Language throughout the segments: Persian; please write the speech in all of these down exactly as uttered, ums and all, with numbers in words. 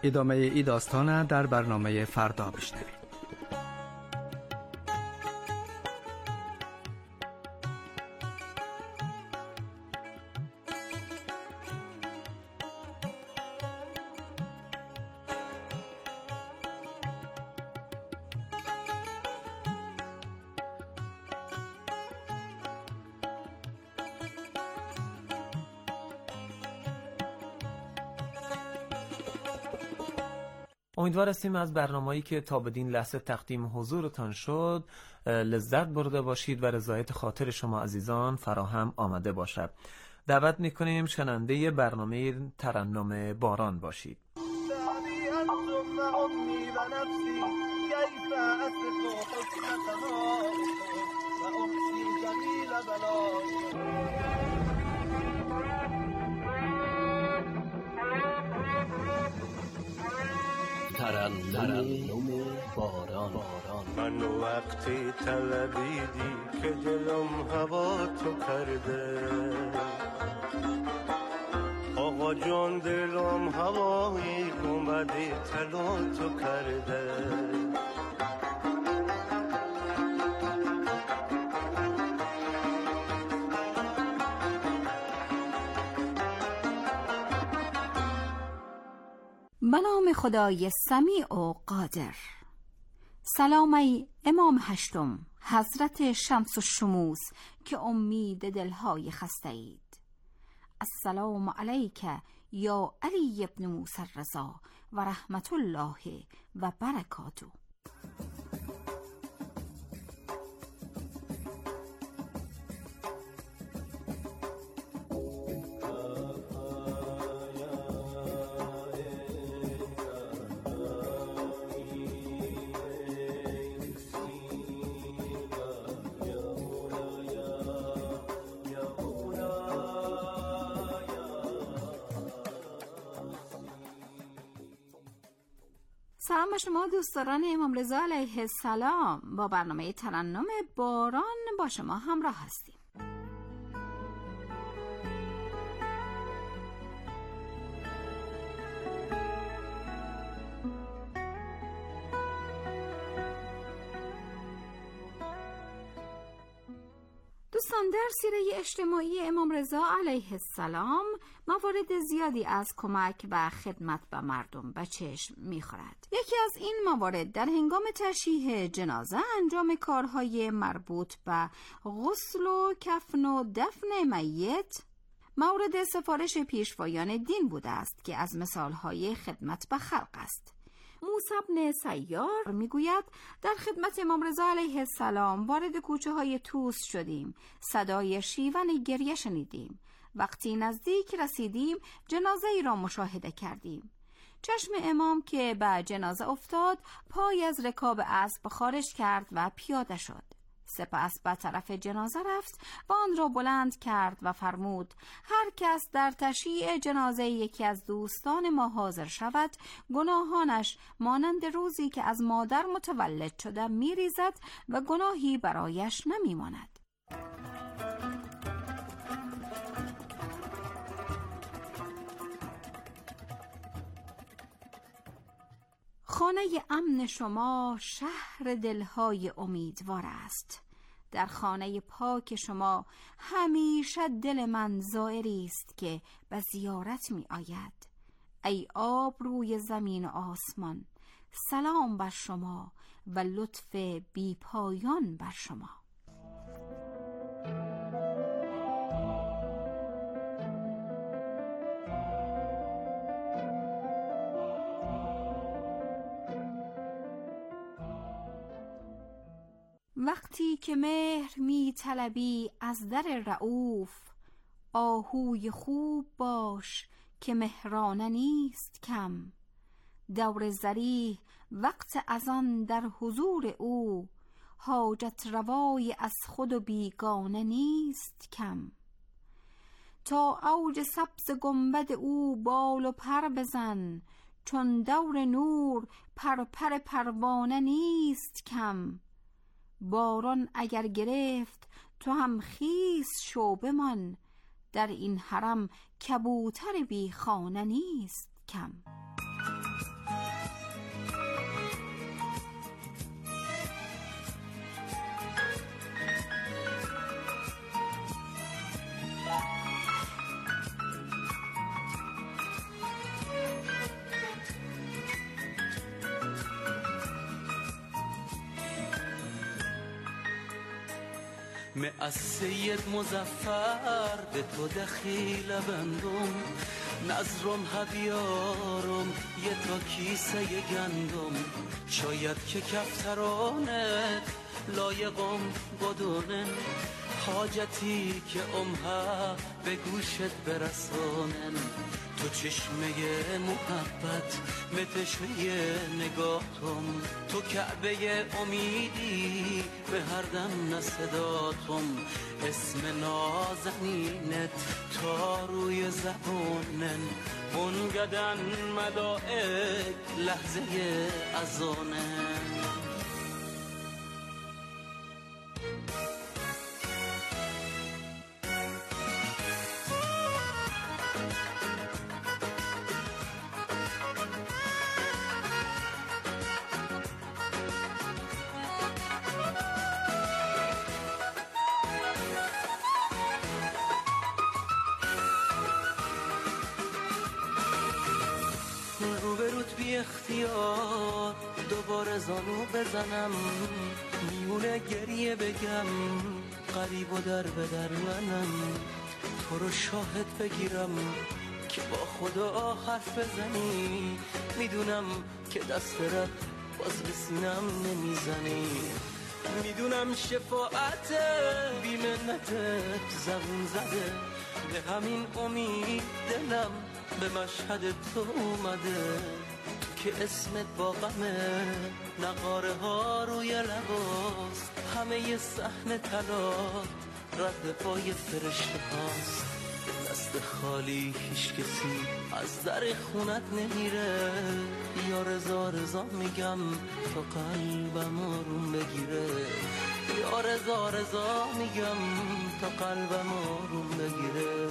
ادامه ای داستان در برنامه فردا بشنوید. امیدوار هستیم از برنامه‌ای که تا بدین لحظه تقدیم حضورتان شد لذت برده باشید و رضایت خاطر شما عزیزان فراهم آمده باشد. دعوت می‌کنیم شنونده برنامه ترنم باران باشید. ترنم باران. من وقتی طلبیدی که دلم هوا تو کرده، آقا جان دلم هوایی گمدی طلا تو کرده. به نام خدای سمیع و قادر. سلام ای امام هشتم حضرت شمس الشموس که امید دلهای خسته اید. السلام علیک یا علی ابن موسی الرضا و رحمت الله و برکاته. سلام به شما دوستداران امام رضا علیه السلام. با برنامه ترنم باران با شما همراه هستیم. دوستان، در سیره اجتماعی امام رضا علیه السلام موارد زیادی از کمک و خدمت به مردم به چشم می‌خورد. یکی از این موارد در هنگام تشییع جنازه انجام کارهای مربوط به غسل و کفن و دفن میت مورد سفارش پیشوایان دین بوده است که از مثالهای خدمت به خلق است. موسی بن سیار میگوید در خدمت امام رضا علیه السلام وارد کوچه های توس شدیم، صدای شیون گریه شنیدیم. وقتی نزدیک رسیدیم جنازه ای را مشاهده کردیم. چشم امام که به جنازه افتاد پای از رکاب اسب خارج کرد و پیاده شد. سپس به طرف جنازه رفت و آن را بلند کرد و فرمود هر کس در تشییع جنازه یکی از دوستان ما حاضر شود گناهانش مانند روزی که از مادر متولد شده میریزد و گناهی برایش نمیماند. خانه امن شما شهر دلهای امیدوار است. در خانه پاک شما همیشه دل من زائری است که به زیارت می آید. ای آب روی زمین و آسمان، سلام بر شما و لطف بی پایان بر شما. وقتی که مهر می طلبی از در رؤوف، آهوی خوب باش که مهرانه نیست کم. دور ذریح وقت اذان در حضور او، حاجت روای از خود و بیگانه نیست کم. تا اوج سبز گنبد او بال و پر بزن، چون دور نور پر پر پروانه نیست کم. باران اگر گرفت تو هم خیز شو بمان، در این حرم کبوتر بی خانه نیست کم. من از سید مظفر به تو دخیل بندم، نظرم هبیارم یه تا کیسه گندم، شاید که کفترانت لایقم بدونن، حاجتی که امها به گوشت برسانن، تو چشمه محبت متشنه نگاهتم، تو کعبه امیدی به هر دم نصداتم، اسم نازنینت تا روی زبانن، بنگدن ملائک لحظه ازانن. روبروت بی اختیار دوباره زانو بزنم، میونه گریه بگم قریب و در به در منم، تو رو شاهد بگیرم که با خدا حرف بزنی، میدونم که دست رد باز به سینم نمیزنی، میدونم شفاعت بی منتت زبون زده، به همین امید دلم به مشهد تو اومده، تو که اسمت با غمه نقاره ها روی لباست، همه ی صحن طلات رد پای فرشته هاست، دست خالی هیچ کسی از در خونت نمیره، یا رضا رضا میگم تا قلبم آروم بگیره، یا رضا رضا میگم تا قلبم آروم بگیره.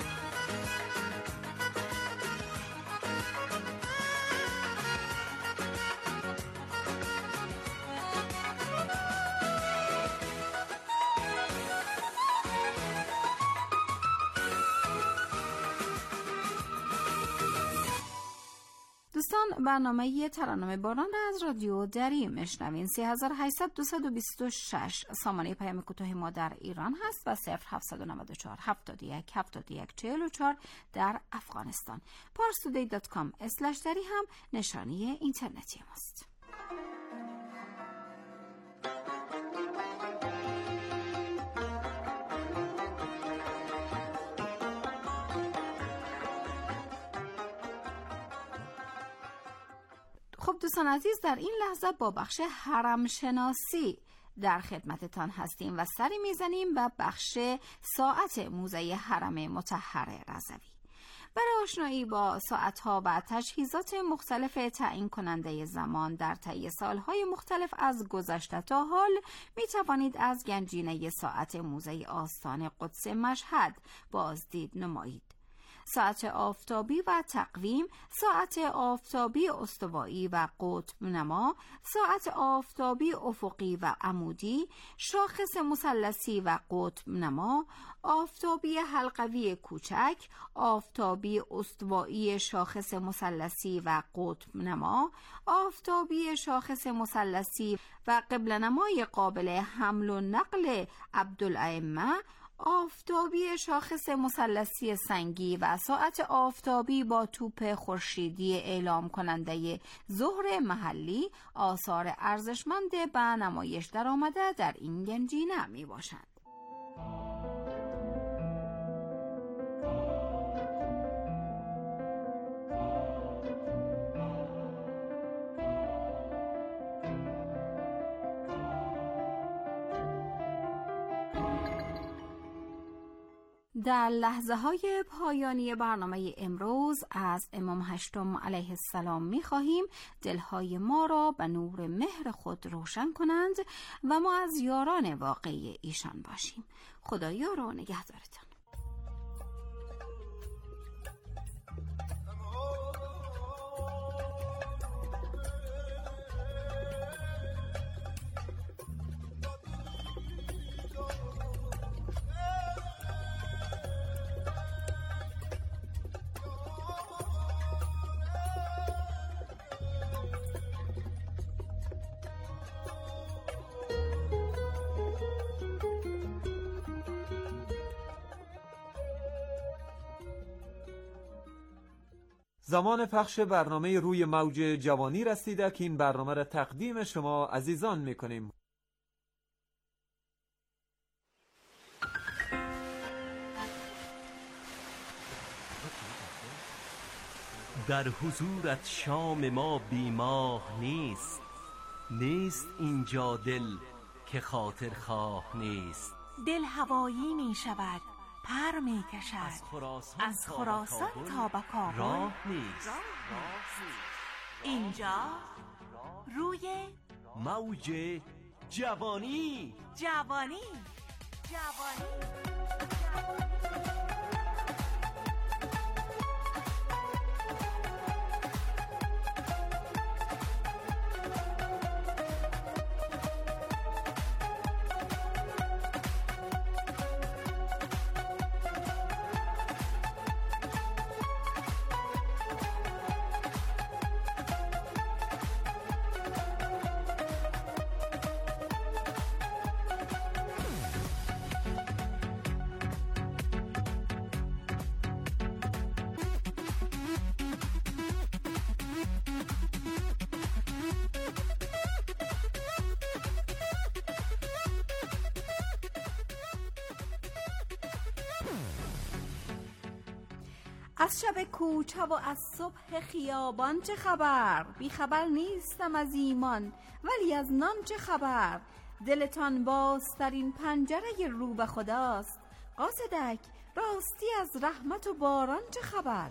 دوستان، برنامه ترانه باران را از رادیو دری میشنوین. سه هزار و هشتصد دویست و بیست و شش سامانه پیام کوتاه ما در ایران هست و صفر هفتصد و نود و چهار هفتاد و یک هفتاد و یک چهل و چهار در افغانستان. پارس تودی دات کام اسلش دری هم نشانی اینترنتی ماست. خب دوستان عزیز، در این لحظه با بخش حرم شناسی در خدمتتان هستیم و سری میزنیم به بخش ساعت موزه حرم مطهر رضوی. برای آشنایی با ساعتها و تجهیزات مختلف تعیین کننده زمان در طی سالهای مختلف از گذشته تا حال می توانید از گنجینه ساعت موزه آستان قدس مشهد بازدید نمایید. ساعت آفتابی و تقویم، ساعت آفتابی استوایی و قطب نما، ساعت آفتابی افقی و عمودی، شاخص مثلثی و قطب نما، آفتابی حلقوی کوچک، آفتابی استوایی شاخص مثلثی و قطب نما، آفتابی شاخص مثلثی و قبله نمای قابل حمل و نقل عبدالائمه، آفتابی شاخص مثلثی سنگی و ساعت آفتابی با توپ خورشیدی اعلام کننده ظهر محلی آثار ارزشمند به نمایش در آمده در این گنجینه می باشند. در لحظه های پایانی برنامه امروز از امام هشتم علیه السلام می خواهیم دلهای ما را به نور مهر خود روشن کنند و ما از یاران واقعی ایشان باشیم. خدایا را نگهدارتان. زمان پخش برنامه روی موج جوانی رسیده که این برنامه را تقدیم شما عزیزان میکنیم. در حضورت شام ما بیماه نیست، نیست اینجا دل که خاطر خواه نیست. دل هوایی می شود، پر می کشد، از خراسان, از خراسان تا به کابل راه نیست. اینجا روی موج جوانی. جوانی جوانی از شب کوچه و از صبح خیابان چه خبر؟ بی خبر نیستم از ایمان ولی از نان چه خبر؟ دلتان بازترین پنجره رو به خداست، قاصدک راستی از رحمت و باران چه خبر؟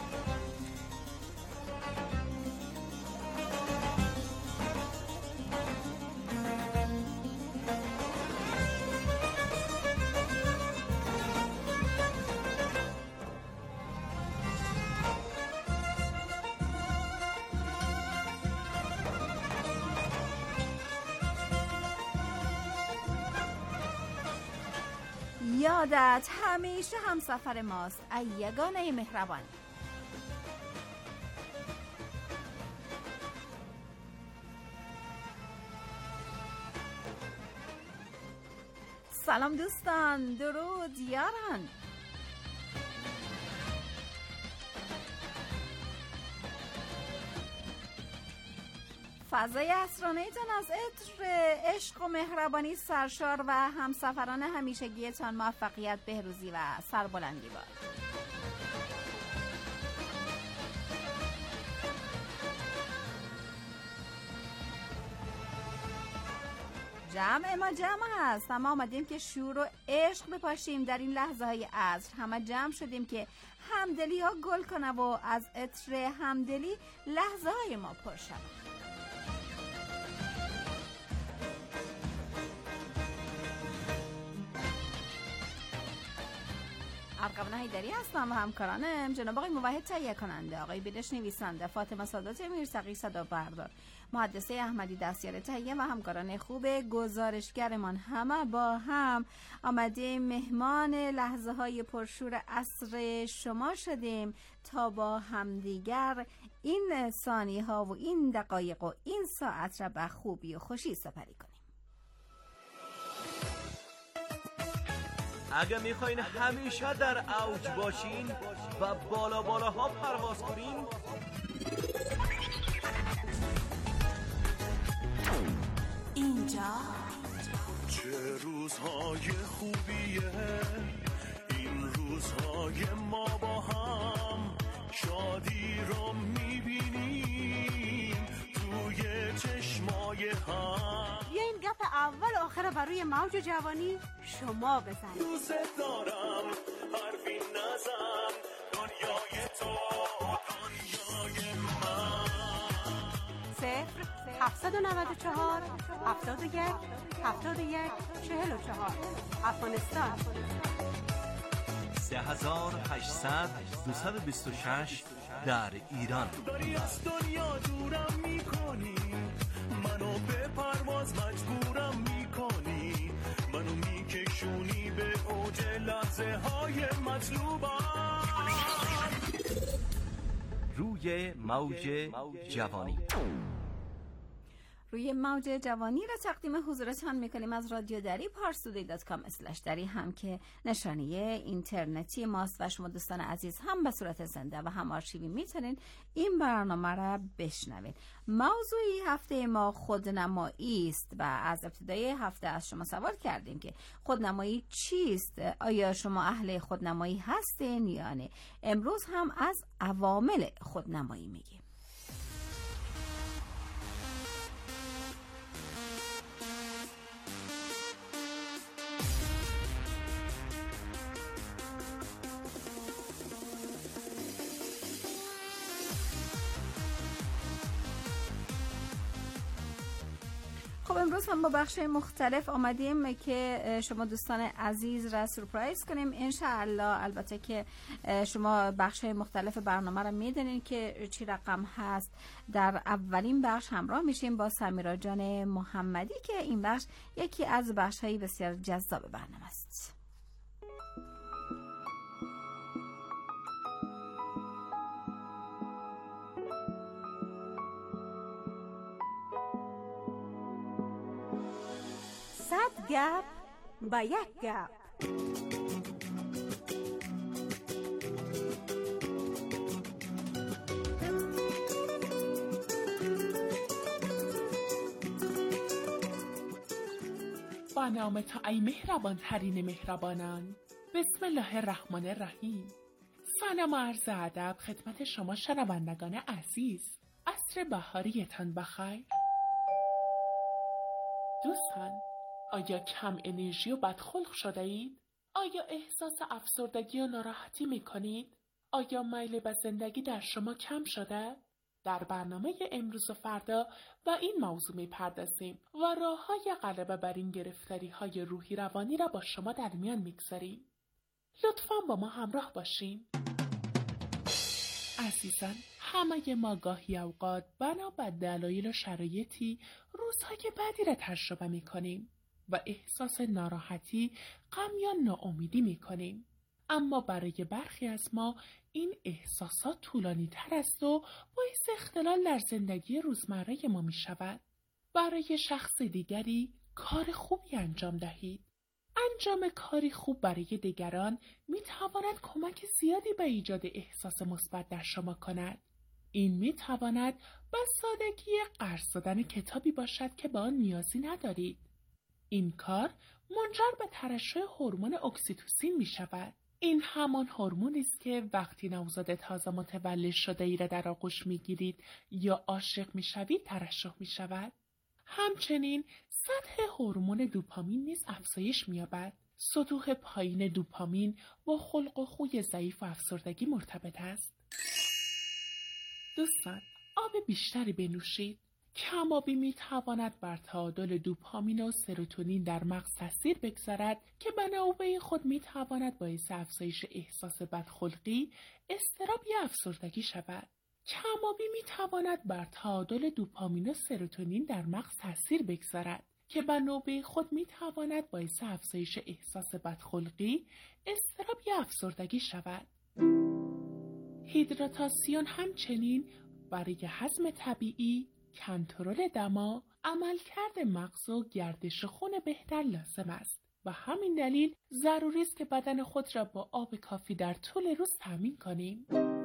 یادت همیشه همسفر ماست ای یگانه مهربان. سلام دوستان، درود یاران. فضای اسرانه‌تان از عطر عشق و مهربانی سرشار و همسفران همیشگیتان موفقیت، بهروزی و سربلندی باد. جمع ما جمع هست، اما آمدیم که شور و عشق بپاشیم در این لحظه های عصر. همه جمع شدیم که همدلی ها گل کنه و از عطر همدلی لحظه های ما پر شد. ارقام هیدری هستم و همکارانم جناب آقای موحد تهیه کننده، آقای بیدش نویسنده، فاطمه سادات میرسقی صدا بردار، مهندسه احمدی دستیار تهیه و همکاران خوب گزارشگرمان، همه با هم آمدیم مهمان لحظه های پرشور عصر شما شدیم تا با همدیگر این ثانیه ها و این دقایق و این ساعت را به خوبی و خوشی سپری کنیم. اگه میخواین همیشه در اوج باشین و بالا بالا ها پرواز کنین، اینجا چه روزهای خوبیه این روزهای ما با هم، شادی رو میبینیم توی چشمای هم. بیا این گپ اول آخر برای موج جوانی شما بزنید. دوست دارم حرفی نزن، دنیای تو دنیای من. صفر هفتصد و نود و چهار هفتاد و یک هفتاد و یک چهل و چهار افغانستان. سه هزار و هشتصد دویست و بیست و شش در ایران. داری از دنیا دورم میکنی، منو به پرواز مجبورم میکنی، منو میکشونی به اوج لحظه های مطلوبم. روی موج جوانی. روی موج جوانی را تقدیم حضورتان میکنیم از رادیو دری پارسودی دات کام اسلش دری هم که نشانه اینترنتی ماست و شما دوستان عزیز هم به صورت زنده و هم آرشیوی میتونین این برنامه را بشنوید. موضوعی هفته ما خودنمایی است و از ابتدای هفته از شما سوال کردیم که خودنمایی چیست؟ آیا شما اهل خودنمایی هستین یا نه؟ امروز هم از عوامل خودنمایی میگیم. خب امروز هم با بخش مختلف آمدیم که شما دوستان عزیز را سورپرایز کنیم انشاءالله. البته که شما بخش مختلف برنامه را میدونین که چی رقم هست. در اولین بخش همراه میشیم با سمیرا جان محمدی که این بخش یکی از بخش‌های بسیار جذاب برنامه است. صد گپ با یک گپ. با نام تو ای مهربان ترین مهربانان. بسم الله الرحمن الرحیم. سلام و عرض ادب خدمت شما شنوندگان عزیز. عصر بهاریتان بخیر. دوستان، آیا کم انرژی و بدخلق شده اید؟ آیا احساس افسردگی و ناراحتی می کنید؟ آیا میل به زندگی در شما کم شده؟ در برنامه امروز و فردا و این موضوع می پردازیم و راه های غلبه بر این گرفتاری های روحی روانی را با شما در میان می گذاریم. لطفاً با ما همراه باشین. عزیزان، همه ما گاهی اوقات بنا به دلایل و شرایطی روزهای بدی را تجربه می کنیم و احساس ناراحتی، غم یا ناامیدی می کنیم. اما برای برخی از ما این احساسات طولانی تر است و باعث اختلال در زندگی روزمره ما می شود. برای شخص دیگری کار خوبی انجام دهید. انجام کاری خوب برای دیگران می تواند کمک زیادی به ایجاد احساس مثبت در شما کند. این می تواند به سادگی قرض دادن کتابی باشد که به آن نیازی ندارید. این کار منجر به ترشح هورمون اکسیتوسین می شود. این همان هورمونی است که وقتی نوزاد تازه متولد شده ای را در آغوش می گیرید یا عاشق می شوید ترشح می شود. همچنین سطح هورمون دوپامین نیز افزایش می یابد. سطوح پایین دوپامین با خلق و خوی ضعیف و افسردگی مرتبط است. دوستان، آب بیشتری بنوشید. کم‌آبی می تواند بر تعادل دوپامین و سروتونین در مغز تاثیر بگذارد که به نوبه خود می تواند باعث افزایش احساس بدخلقی، اضطراب یا افسردگی شود. کم‌آبی می تواند بر تعادل دوپامین و سروتونین در مغز تاثیر بگذارد که به نوبه خود می تواند باعث افزایش احساس بدخلقی، اضطراب یا افسردگی شود. هیدراتاسیون همچنین برای هضم طبیعی، کنترل دما، عملکرد مغز و گردش خون بهتر لازم است و همین دلیل ضروری است که بدن خود را با آب کافی در طول روز تامین کنیم.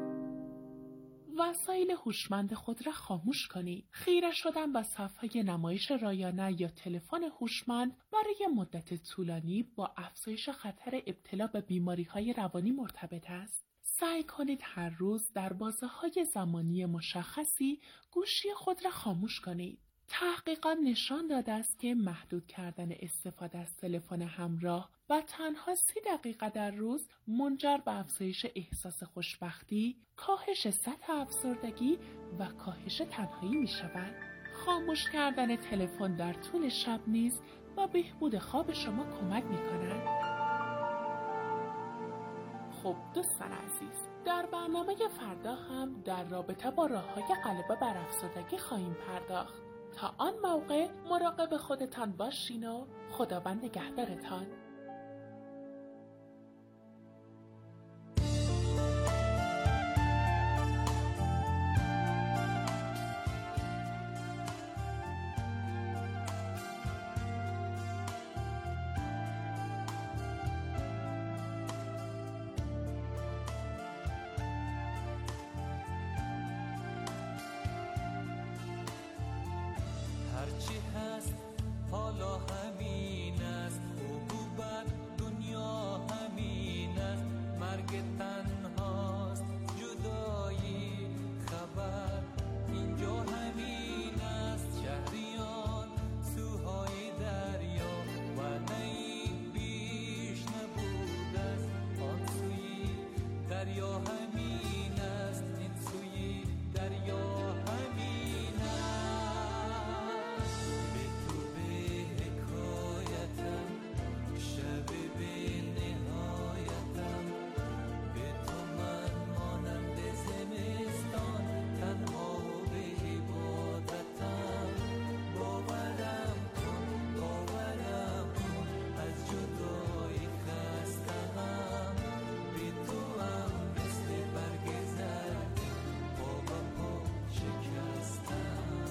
وسایل هوشمند خود را خاموش کنید. خیره شدن به صفحه نمایش رایانه یا تلفن هوشمند برای مدت طولانی با افزایش خطر ابتلا به بیماری‌های روانی مرتبط است. سعی کنید هر روز در بازه‌های زمانی مشخصی گوشی خود را خاموش کنید. تحقیقات نشان داده است که محدود کردن استفاده از تلفن همراه و تنها سی دقیقه در روز منجر به افزایش احساس خوشبختی، کاهش سطح افسردگی و کاهش تنهایی می شود. خاموش کردن تلفن در طول شب نیز با بهبود خواب شما کمک می کند. خب دوستان عزیز، در برنامه فردا هم در رابطه با راه‌های غلبه بر افسردگی خواهیم پرداخت. تا آن موقع مراقب خودتان باشین و خداوند نگهدارتان. حالا همین است، خوب و بد دنیا همین است، مرگ تنهاست جدایی خبر اینجا همین است، شهریان سوهای دریا و نیم بیش نبود است، آن سوی دریا همین است، این سوی دریا همین است. به تو به حکایتم شب به نهایتم، به تو من مانند زمستان تنها به عبادتم، باورم کن باورم کن از جدایی خستم، به تو هم مثل برگ زرد پا به پا شکستم.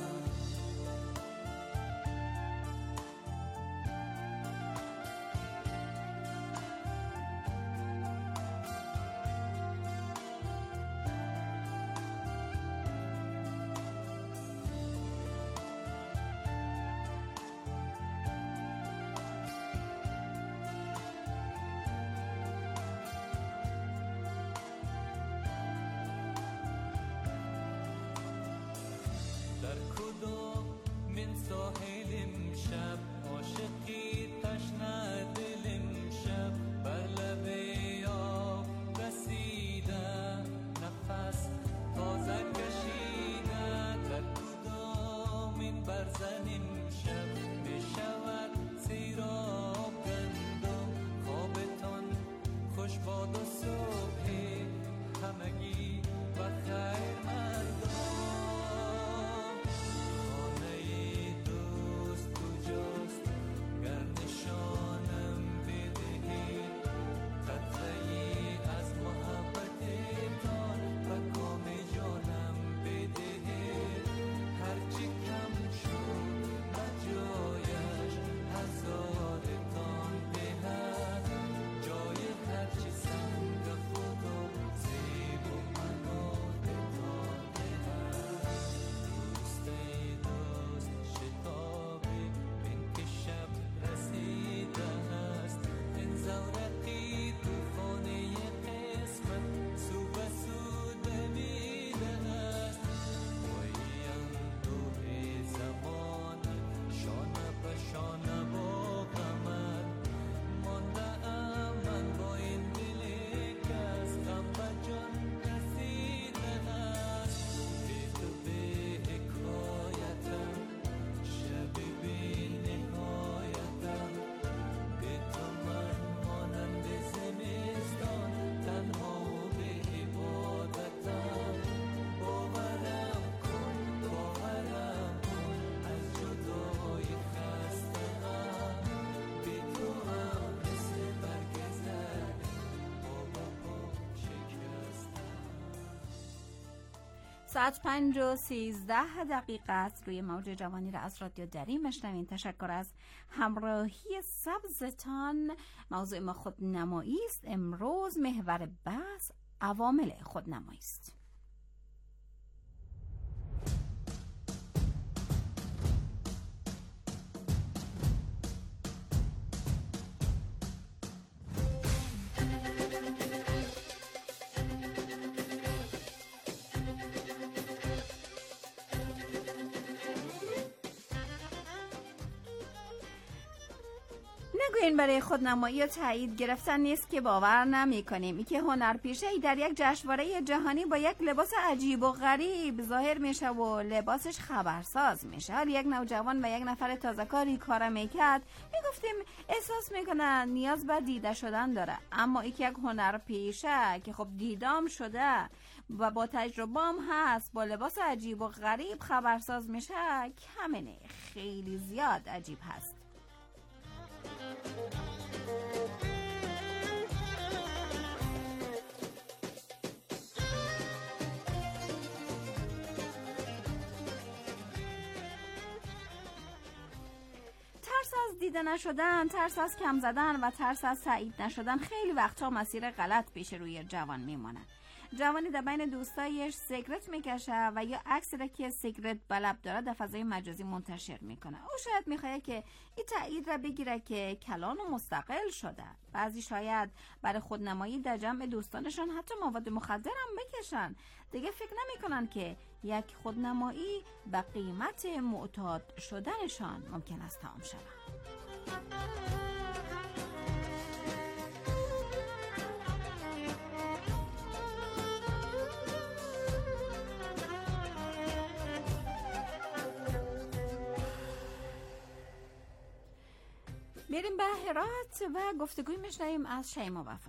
در کدام من ساحل امشب عاشقی تشنه دل امشب، بر لب آب رسیده نفس تازه کشیده، در کدام من برزن امشب بشود سیراب گندم، خوابتان خوش باد و صبح همگی و خیر مردم. ساعت پنج و سیزده دقیقه است. روی موج جوانی را از رادیو دری مشنوین. تشکر از همراهی سبزتان. موضوع ما خودنمایی است. امروز محور بحث عوامل خودنمایی است. نگویین برای خودنمایی و تایید گرفتن نیست که باور نمی کنیم. این که هنرپیشه‌ای در یک جشنواره جهانی با یک لباس عجیب و غریب ظاهر میشه و لباسش خبرساز میشه. حال یک نوجوان و یک نفر تازه کاری کار میکرد، میگفتیم احساس میکنه نیاز به دیده شدن داره، اما این که یک هنرپیشه که خب دیدام شده و با تجربه هم هست با لباس عجیب و غریب خبرساز میشه، کمینه خیلی زیاد عجیب هست. ترس از دیده نشدن، ترس از کم زدن و ترس از تایید نشدن خیلی وقتا مسیر غلط پیش روی جوان میمونه. جوانی در بین دوستایش سیگرت میکشه و یا عکسی را که سیگرت بلب داره در فضای مجازی منتشر میکنه. او شاید میخواد که این تایید را بگیره که کلان و مستقل شده. بعضی شاید برای خودنمایی در جمع دوستانشان حتی مواد مخدر هم بکشن. دیگه فکر نمیکنن که یک خودنمایی به قیمت معتاد شدنشان ممکن است تمام شود. بریم به هرات و گفتگوی میشنویم از شیما وفا.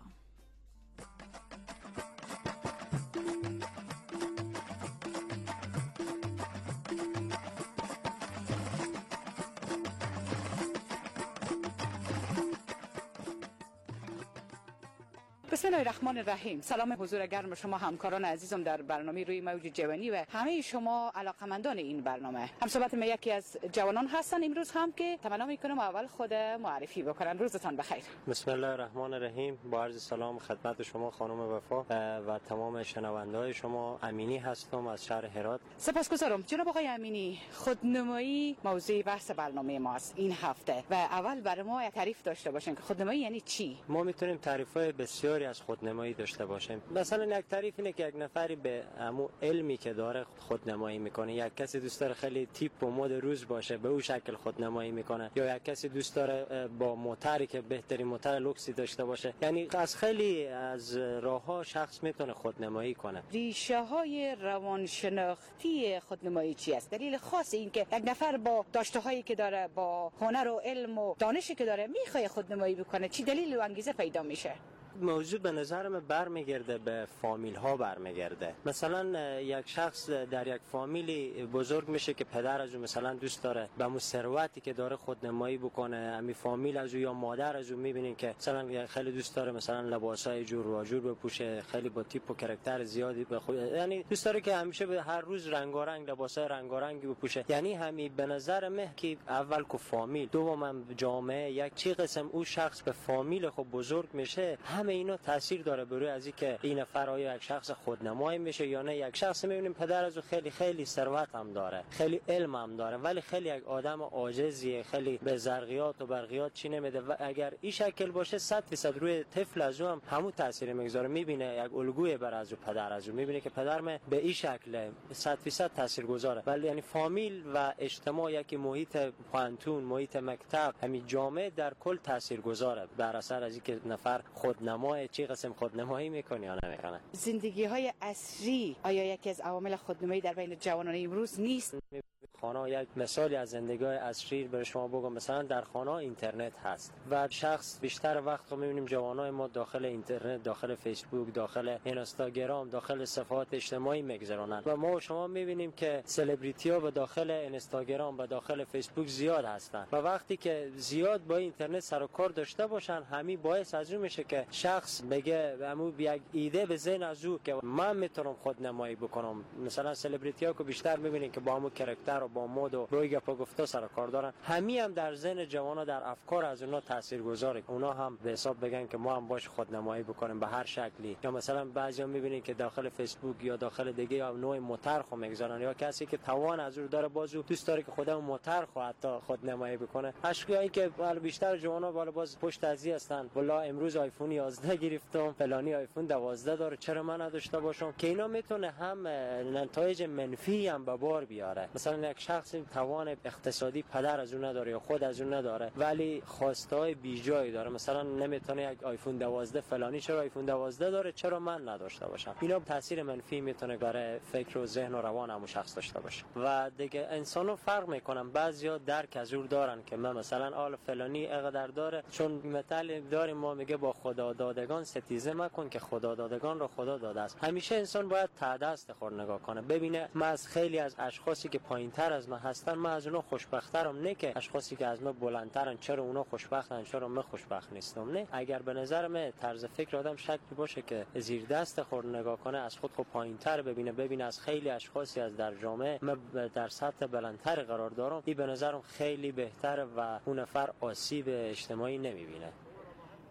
بسم الله الرحمن الرحیم. سلام حضور گرم شما همکاران عزیزم در برنامه روی موج جوانی و همه شما علاقمندان این برنامه. هم صحبت ما یکی از جوانان هستن امروز هم که تمنا میکنم اول خود معرفی بکنن. روزتان بخیر. بسم الله الرحمن الرحیم. با عرض سلام خدمت شما خانم وفا و تمام شنونده‌های شما. امینی هستم از شهر هرات. سپاسگزارم جناب آقای امینی. خودنمایی موضوع بحث برنامه ماست این هفته و اول برای ما یک تعریف داشته باشین که خودنمایی یعنی چی؟ ما میتونیم تعریف‌های بسیاری از خودنمایی داشته باشیم. مثلا یک تعریف اینه که یک نفری به همون علمی که داره خودنمایی میکنه. یک کسی دوست داره خیلی تیپ و مد روز باشه، به اون شکل خودنمایی میکنه. یا یک کسی دوست داره با موتری که بهترین موتر لوکسی داشته باشه. یعنی از خیلی از راه‌ها شخص میتونه خودنمایی کنه. ریشه های روانشناختی خودنمایی چی است؟ دلیل خاص این که یک نفر با داشته هایی که داره، با هنر و علم و دانشی که داره میخواد خودنمایی بکنه، چی دلیل و انگیزه پیدا میشه؟ موضوع به نظر من برمیگرده به فامیل ها برمیگرده. مثلا یک شخص در یک فامیلی بزرگ میشه که پدر از او مثلا دوست داره به مو ثروتی که داره خودنمایی بکنه. همین فامیل از او یا مادر از او میبینین که مثلا خیلی دوست داره مثلا لباسای جور و جور بپوشه، خیلی با تیپ و کاراکتر زیادی به خود، یعنی دوست داره که همیشه به هر روز رنگارنگ لباسای رنگارنگی بپوشه. یعنی همین به نظر من که اول کو فامیل، دوم جامعه، یک چی قسم او شخص به فامیل خود بزرگ میشه، همه اینا تاثیر داره بروی از اینکه این نفر آیا یک شخص خودنمایی میشه یا نه. یک شخص میبینیم پدر از خیلی خیلی ثروت هم داره، خیلی علم هم داره، ولی خیلی یک آدم عاجزیه، خیلی به زرقیات و برقیات چی نمیده. و اگر این شکل باشه صد درصد روی طفل از هم همون تاثیر میگذاره. میبینه یک الگوی بر از پدر از میبینه که پدر من به این شکل صد درصد تاثیرگذاره. ولی یعنی فامیل و اجتماع، یکی محیط پانتون، محیط مکتب، همین جامعه در کل تاثیرگذاره بر اثر از اینکه نفر خودنمایی چی قسم خودنمایی میکنه یا نمیکنه. زندگی های عصری آیا یکی از عوامل خودنمایی در بین جوانان امروز نیست؟ خانه یک مثالی از زندگی عصری برای شما بگم. مثلا در خانه اینترنت هست و شخص بیشتر وقت رو میبینیم جوانای ما داخل اینترنت، داخل فیسبوک، داخل اینستاگرام، داخل صفحات اجتماعی میگذرونن و ما و شما میبینیم که سلبریتی ها به داخل اینستاگرام و داخل فیسبوک زیاد هستن و وقتی که زیاد با اینترنت سر و کار داشته باشن، همین باعث از اون میشه که شخص بگه همون یک ایده به ذهن از او که من میتونم خودنمایی بکنم. مثلا سلبریتی ها که بیشتر میبینین که با همون کاراکتر و با مد و روی گپ و گفته سر کار دارن، همین هم در ذهن جوانا، در افکار از اونا تاثیرگذاره. اونا هم به حساب بگن که ما هم باش خودنمایی بکنیم به هر شکلی. یا مثلا بعضیا میبینین که داخل فیسبوک یا داخل دیگه یا نوع موتر خو میگذارن، یا کسی که توان از او داره بازو دوست داره که خودم موتر خو حتی خودنمایی بکنه. اشکایی که بالا بیشتر جوانا بالا باز پشت ازی هستن، والا امروز آیفون یازده گرفتم، فلانی آیفون دوازده داره، چرا من نداشته باشم؟ که اینا میتونه هم نتایج منفی هم به بار بیاره. مثلا یک شخص توان اقتصادی پدر از اون نداره یا خود از اون نداره، ولی خواستهای بیجایی داره. مثلا نمیتونه یک آیفون دوازده، فلانی چرا آیفون دوازده داره، چرا من نداشته باشم؟ اینا تاثیر منفی میتونه برای فکر و ذهن و روان همون شخص داشته باشه. و دیگه انسانو فرق میکنن. بعضیا درک از اون دارن که من مثلا آل فلانی اقدر داره، چون مثال داریم ما میگه با خدا دادگان ستیزه مکن که خدا دادگان رو خدا داده است. همیشه انسان باید ته دست خود نگاه کنه، ببینه من از خیلی از اشخاصی که پایینتر از من هستن، من از اونا خوشبخترم، نه که اشخاصی که از من بلندترن چرا اونا خوشبختن چرا من خوشبخت نیستم. نه، اگر به نظر من طرز فکر آدم شکلی باشه که زیر دست خود نگاه کنه، از خود خود پایینتر ببینه، ببینه از خیلی اشخاصی از در جامعه من در سطح بلندتر قرار دارم، این به نظرم خیلی بهتره و اون نفر آسیب اجتماعی نمیبینه.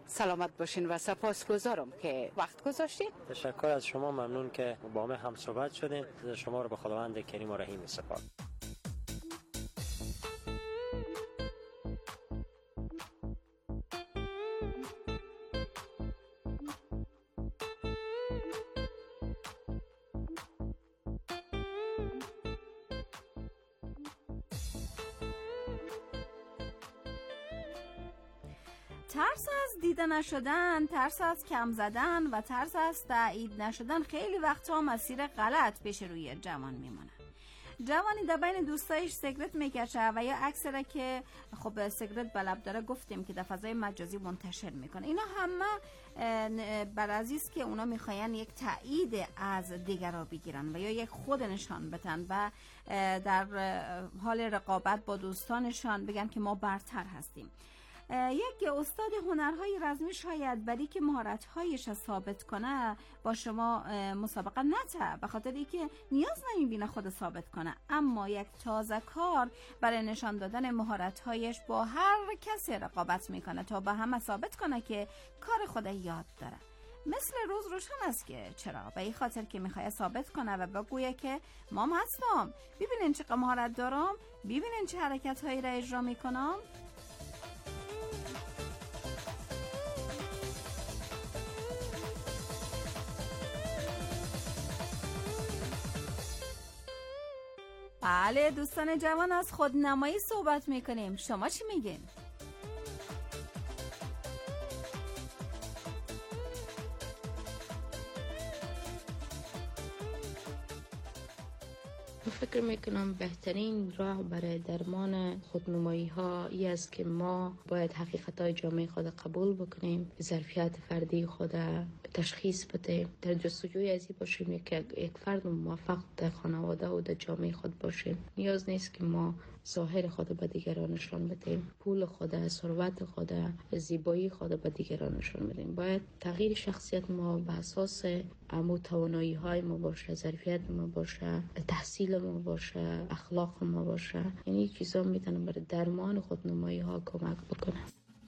سلامت باشین و سپاسگزارم که وقت گذاشتین. تشکر از شما، ممنون که با ما هم صحبت شدین. شما رو به خداوند کریم و رحیم سپار. ترس از دیده نشدن، ترس از کم زدن و ترس از تایید نشدن خیلی وقتا مسیر غلط پیش روی جوان میمونه. جوانی در بین دوستایش سیگرت میکشه و یا اکثره که خب سیگرت به لب داره گفتیم که در فضای مجازی منتشر میکنه. اینا همه بر اساس که اونا میخواین یک تایید از دیگران بگیرن و یا یک خود نشان بدن و در حال رقابت با دوستانشان بگن که ما برتر هستیم. یک استاد هنرهای رزمی شاید برای که مهارت‌هایش ثابت کنه با شما مسابقه نته، به خاطر اینکه نیاز نمیبینه خود ثابت کنه، اما یک تازه کار برای نشان دادن مهارت‌هایش با هر کسی رقابت میکنه تا به همه ثابت کنه که کار خود یاد داره. مثل روز روشن است که چرا؟ به این خاطر که میخواد ثابت کنه و بگویه که مام هستم، ببینین چقدر مهارت دارم، ببینین چه حرکت‌هایی را اجرا میکنم. بله دوستان جوان، از خودنمایی صحبت میکنیم. شما چی میگین؟ فکر میکنم بهترین راه برای درمان خودنمایی ها ای است که ما باید حقیقت های جامعه خود قبول بکنیم، ظرفیت فردی خود تشخیص بدیم، در جستجوی ازی باشیم که یک فرد موفق در خانواده و در جامعه خود باشیم. نیاز نیست که ما ظاهر خود به دیگران نشان بدیم، پول خود، ثروت خود، زیبایی خود به دیگران نشان بدیم. باید تغییر شخصیت ما به اساس امو توانایی های ما باشه، ظرفیت ما باشه، تحصیل ما باشه، اخلاق ما باشه. یعنی چیزا میتونن برای درمان خودنمایی ها کمک بکنه.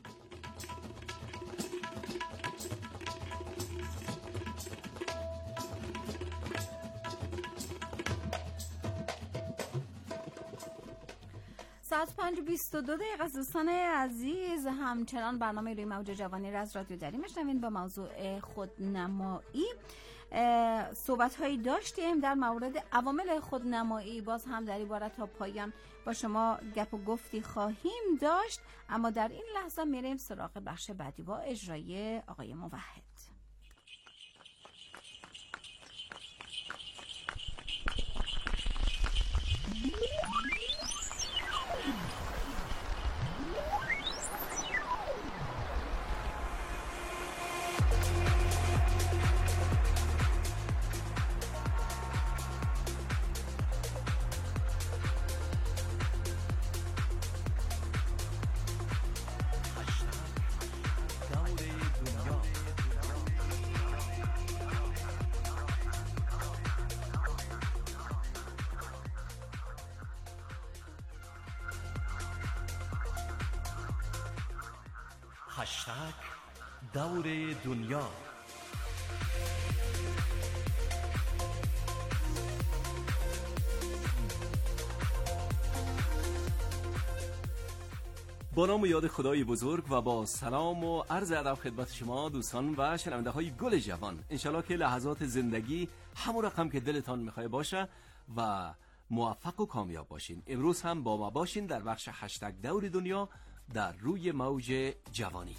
ساعت پنج و بیست و دو دقیقه از دوستان عزیز، همچنان برنامه روی موج جوانی را از رادیو دری میشنوین. با موضوع خودنمایی صحبت هایی داشتیم در مورد عوامل خودنمایی. باز هم در این باره تا پایان با شما گپ و گفتی خواهیم داشت، اما در این لحظه میریم سراغ بخش بعدی با اجرای آقای موحد. هشتگ دور دنیا. با نام و یاد خدای بزرگ و با سلام و عرض ادب خدمت شما دوستان و شنونده های گل جوان. انشالله که لحظات زندگی همون رقم که دلتان میخواه باشه و موفق و کامیاب باشین. امروز هم با ما باشین در بخش هشتگ دور دنیا در روی موج جوانی.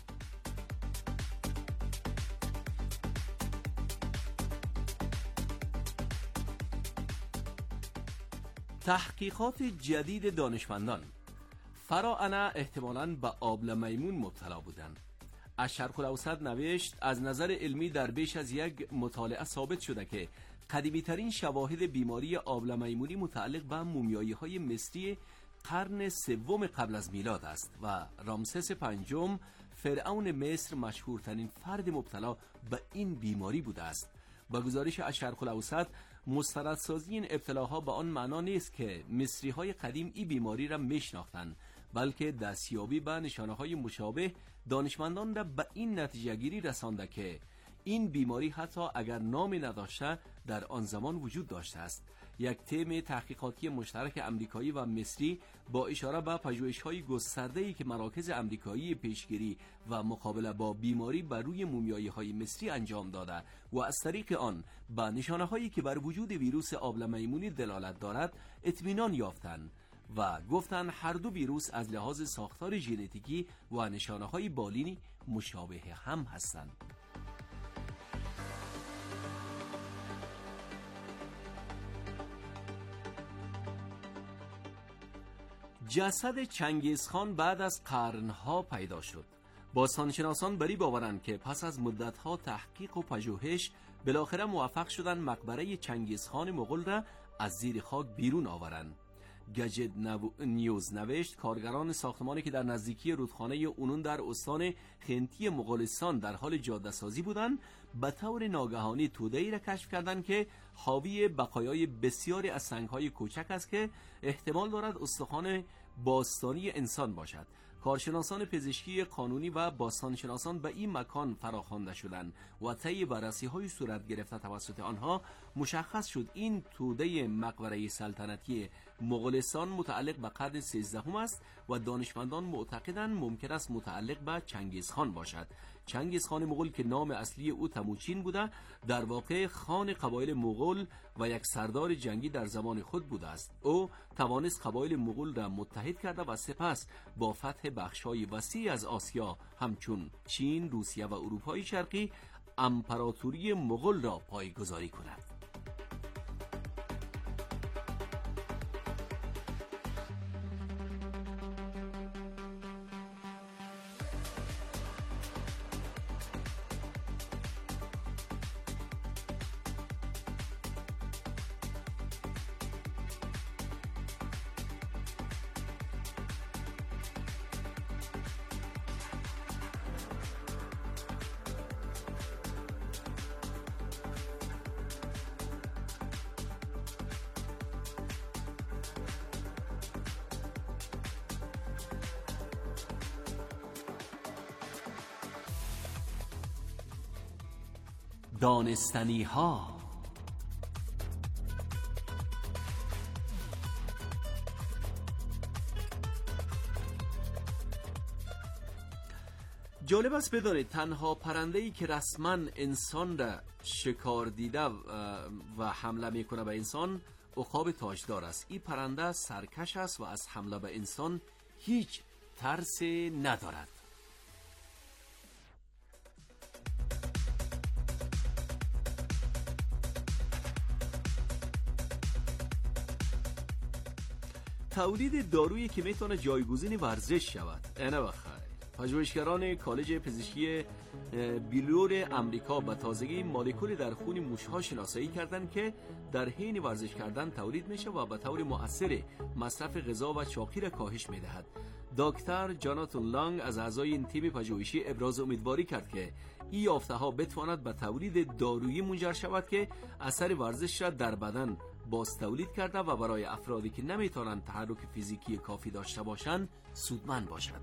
تحقیقات جدید دانشمندان فراعنه احتمالاً به آبله میمون مبتلا بودند. از شرق الاوسط نوشت از نظر علمی در بیش از یک مطالعه ثابت شده که قدیمی ترین شواهد بیماری آبله میمونی متعلق به مومیایی های مصری قرن سوم قبل از میلاد است و رامسس پنجم فرعون مصر مشهورترین فرد مبتلا به این بیماری بوده است. با گزارش از شرق الاوسط مستندسازی این ابتلاها به آن معنا نیست که مصری های قدیم این بیماری را میشناختند، بلکه دستیابی به نشانه‌های مشابه دانشمندان را به این نتیجه گیری رسانده که این بیماری حتی اگر نام نداشته در آن زمان وجود داشته است. یک تیم تحقیقاتی مشترک امریکایی و مصری با اشاره به پژوهش‌های گسترده‌ای که مراکز امریکایی پیشگیری و مقابله با بیماری بر روی مومیایی‌های مصری انجام داده و از طریق آن به نشانه‌هایی که بر وجود ویروس آبله میمونی دلالت دارد اطمینان یافتند و گفتند هر دو ویروس از لحاظ ساختار ژنتیکی و نشانه‌های بالینی مشابه هم هستند. جسد چنگیزخان بعد از قرنها پیدا شد. باستانشناسان بری باورند که پس از مدتها تحقیق و پژوهش بالاخره موفق شدند مقبره چنگیزخان مغول را از زیر خاک بیرون آورند. گجت نیوز نوشت کارگران ساختمانی که در نزدیکی رودخانه اونون در استان خنتی مغولستان در حال جاده سازی بودند به طور ناگهانی توده‌ای را کشف کردند که حاوی بقایای بسیاری از سنگ‌های کوچک است که احتمال دارد استخوان باستانی انسان باشد. کارشناسان پزشکی قانونی و باستانشناسان به این مکان فراخوانده شدند و طی بررسی‌های صورت گرفته توسط آنها مشخص شد این توده مقبره سلطنتی مغولستان متعلق به قرن سیزدهم است و دانشمندان معتقدند ممکن است متعلق به چنگیزخان باشد. چنگیزخان مغول که نام اصلی او تموچین بوده در واقع خان قبایل مغول و یک سردار جنگی در زمان خود بوده است. او توانست قبایل مغول را متحد کرده و سپس با فتح بخش‌های وسیع از آسیا همچون چین، روسیه و اروپای شرقی امپراتوری مغول را پایه‌گذاری کند. دانستنی ها. جالب است بدانید تنها پرنده‌ای که رسما انسان را شکار دیده و حمله میکنه به انسان عقاب تاجدار است. این پرنده سرکش است و از حمله به انسان هیچ ترسی ندارد. تولید دارویی که میتونه جایگزین ورزش شود. اینه بخیر. پژوهشگران کالج پزشکی بیلور امریکا به تازگی مولکولی در خون موشها شناسایی کردند که در حین ورزش کردن تولید میشه و به طور مؤثر مصرف غذا و چاقی را کاهش میدهد. دکتر جاناتان لانگ از اعضای این تیم پژوهشی ابراز امیدواری کرد که این یافته ها بتواند به تولید دارویی منجر شود که اثر ورزش را در بدن باز تولید کرده و برای افرادی که نمیتونند تحرک فیزیکی کافی داشته باشند سودمند باشد.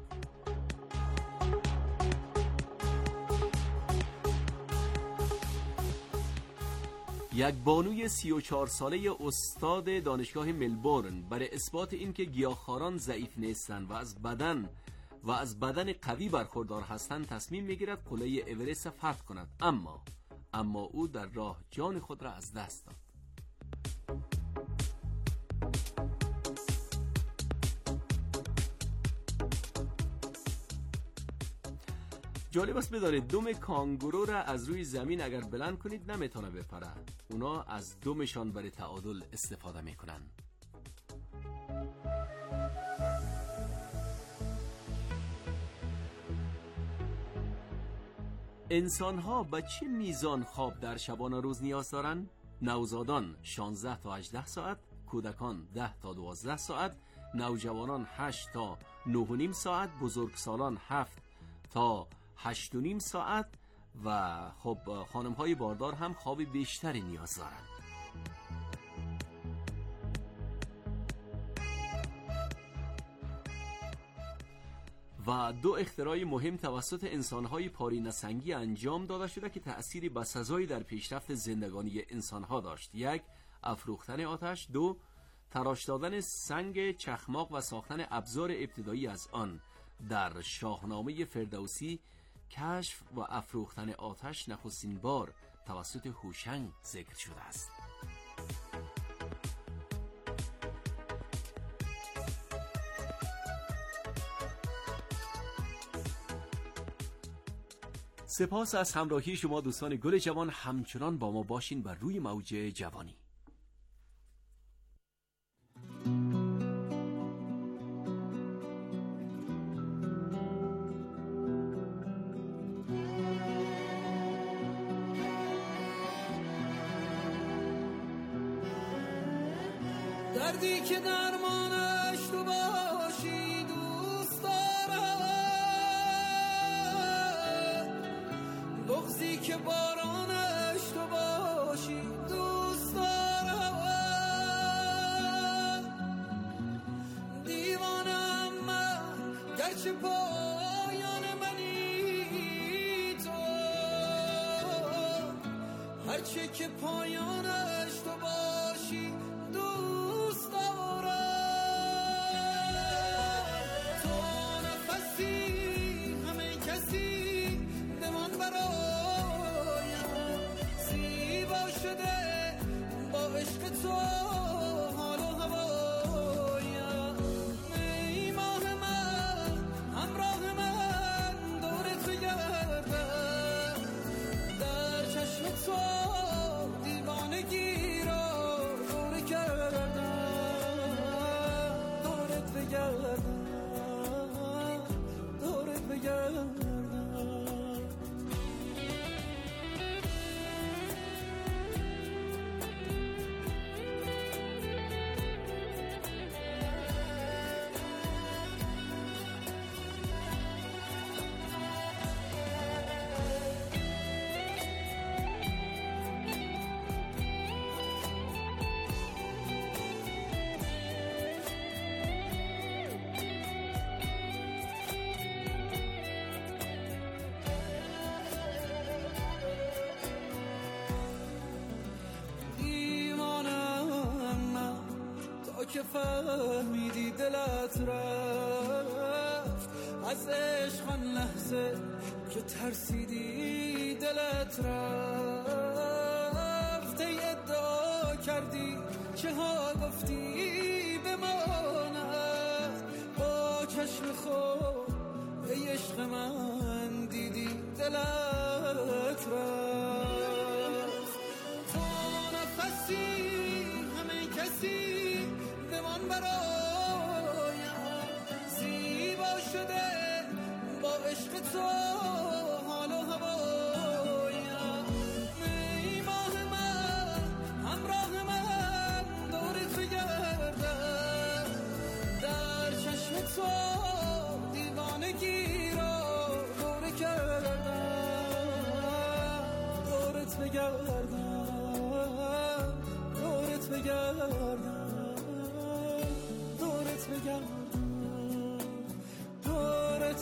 یک بانوی سی و چهار ساله استاد دانشگاه ملبورن برای اثبات اینکه گیاهخواران ضعیف نیستند و از بدن و از بدن قوی برخوردار هستند تصمیم میگیرد قله اورست فتح کند، اما اما او در راه جان خود را از دست داد. جالب است بدانید دم کانگورو را از روی زمین اگر بلند کنید نمیتونه بپره. اونا از دمشان برای تعادل استفاده میکنن. انسان ها به چه میزان خواب در شبانه روز نیاز دارند؟ نوزادان شانزده تا هجده ساعت، کودکان ده تا دوازده ساعت، نوجوانان هشت تا نه و نیم ساعت، بزرگسالان هفت تا هشت و نیم ساعت و خب خانم های باردار هم خواب بیشتری نیاز دارند. و دو اختراع مهم توسط انسان‌های پارینه سنگی انجام داده شده که تأثیری بسزایی در پیشرفت زندگانی انسان‌ها داشت. یک، افروختن آتش. دو، تراش دادن سنگ چخماق و ساختن ابزار ابتدایی از آن. در شاهنامه فردوسی کشف و افروختن آتش نخستین بار توسط هوشنگ ذکر شده است. سپاس از همراهی شما دوستان گل جوان. همچنان با ما باشین و روی موج جوانی. دردی که درمانش تو باشی دوست دارم، بغضی که بارانش تو باشی دوست دارم. دیوانم من گرچه پایان منی تو، هرچه که پایانش تو باشی دوست دارم. تو نفسی همه کسی بمان برایم، زیبا شده با عشق تو حال و هوایم. ای ماه من همراه من دور تو گردم، در چشم تو دیوانگی را دور کردم، دورت بگردم، دورت بگردم. که فهمیدی دلت رفت از عشق، آن لحظه که ترسیدی دلت رفت. ای ادعا کردی چه ها گفتی بماند، با چشم خود ای عشق من دیدی دلت رفت. تو نفسی همه کسی بمان برایم، زیبا شده با عشق تو حال و هوایم. ای ماه من همراه من دور تو گردم، در چشم تو دیوانگی را دور کردم، دورت بگردم، دورت بگردم، دورت بگردم، دورت